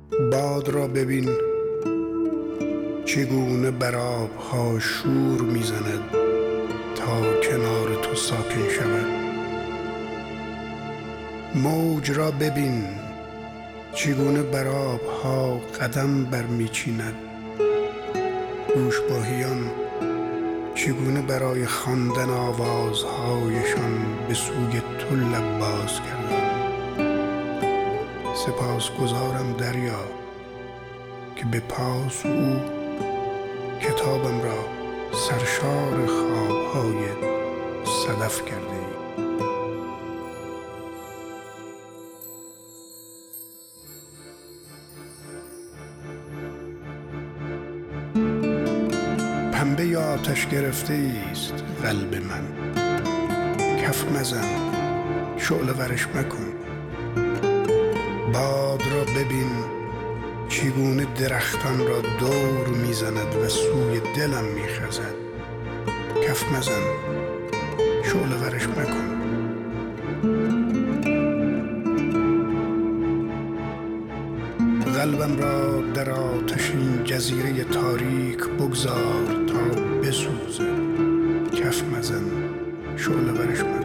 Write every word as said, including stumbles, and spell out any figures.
باد را ببین چگونه بر آبها شور میزند تا کنار تو ساکن شود. موج را ببین چگونه بر آبها قدم برمیچیند. گوشماهیان چگونه برای خواندن آوازهایشان به سوی تو لب باز کردند. سپاسگزارم دریا که به پاس او کتابم را سرشار خوابهای صدف کرده ای. پنبه یا آتش گرفته است قلب من، کف مزن شعله ورش مکن. باد را ببین چگونه درختان را دور میزند و سوی دلم میخزد. کف مزن شعله ورش مکن. قلبم را در آتش این جزیره تاریک بگذار تا بسوزد. کف مزن شعله ورش مکن.